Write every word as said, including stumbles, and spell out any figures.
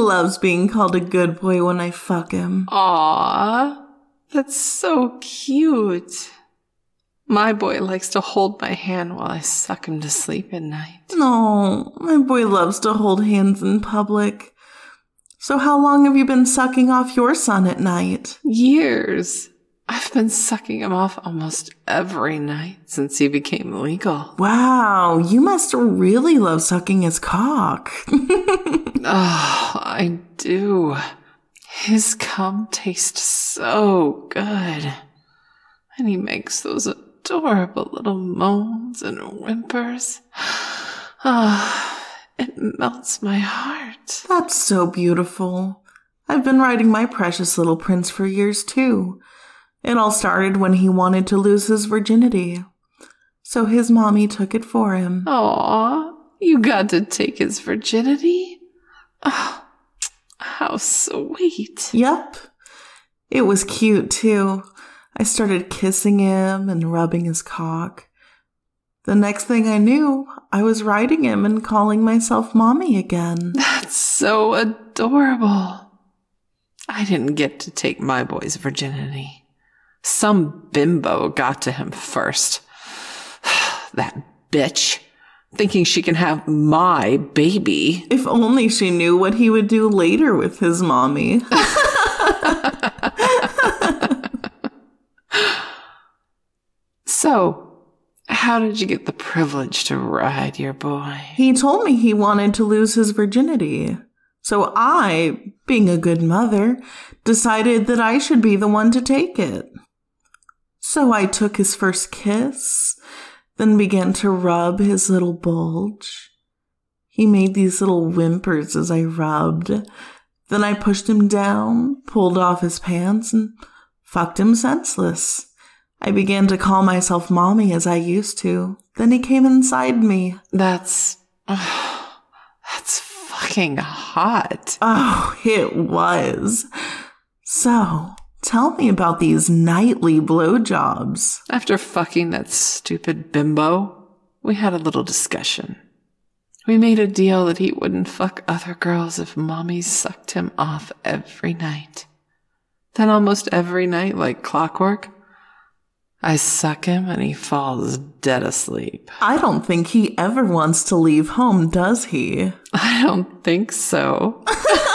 loves being called a good boy when I fuck him. Aww, that's so cute. My boy likes to hold my hand while I suck him to sleep at night. No, my boy loves to hold hands in public. So how long have you been sucking off your son at night? Years. I've been sucking him off almost every night since he became legal. Wow, you must really love sucking his cock. Oh, I do. His cum tastes so good. And he makes those adorable little moans and whimpers. Ah, oh, it melts my heart. That's so beautiful. I've been riding my precious little prince for years too. It all started when he wanted to lose his virginity. So his mommy took it for him. Aw, you got to take his virginity? Oh, how sweet. Yep. It was cute too. I started kissing him and rubbing his cock. The next thing I knew, I was riding him and calling myself mommy again. That's so adorable. I didn't get to take my boy's virginity. Some bimbo got to him first. That bitch, thinking she can have my baby. If only she knew what he would do later with his mommy. So, how did you get the privilege to ride your boy? He told me he wanted to lose his virginity. So I, being a good mother, decided that I should be the one to take it. So I took his first kiss, then began to rub his little bulge. He made these little whimpers as I rubbed. Then I pushed him down, pulled off his pants, and fucked him senseless. I began to call myself mommy as I used to. Then he came inside me. That's... Oh, that's fucking hot. Oh, it was. So... tell me about these nightly blowjobs. After fucking that stupid bimbo, we had a little discussion. We made a deal that he wouldn't fuck other girls if mommy sucked him off every night. Then almost every night, like clockwork, I suck him and he falls dead asleep. I don't think he ever wants to leave home, does he? I don't think so.